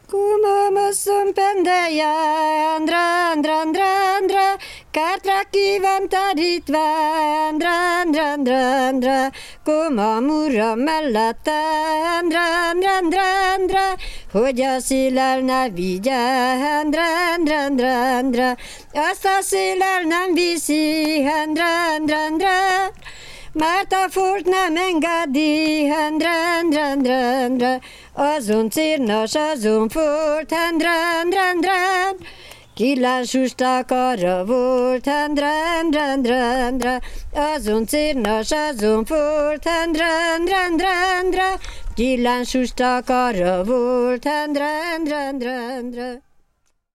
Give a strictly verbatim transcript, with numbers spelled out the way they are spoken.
Kumamösszön pendeje, Andra, Andra, Andra, Andra, kártra ki van terítve, Andra, Andra, Andra, Andra, kumamura mellette, Andra, Andra, Andra, Andra, hogy a szél el ne vigye, Andra, Andra, Andra, Andra, azt a szél el nem viszi, Andra, Andra, Andra, mert a folt nem engedi, Andra, Andra, Andra, Andra, azon cérnas, azon folt, Andra, Andra, Andra, kilánsus takara volt, Andra, Andra, Andra, Andra, azon cérnas, azon folt, Andra, Andra, Andra, Andra, kilánsus takara volt, Andra, Andra, Andra, Andra.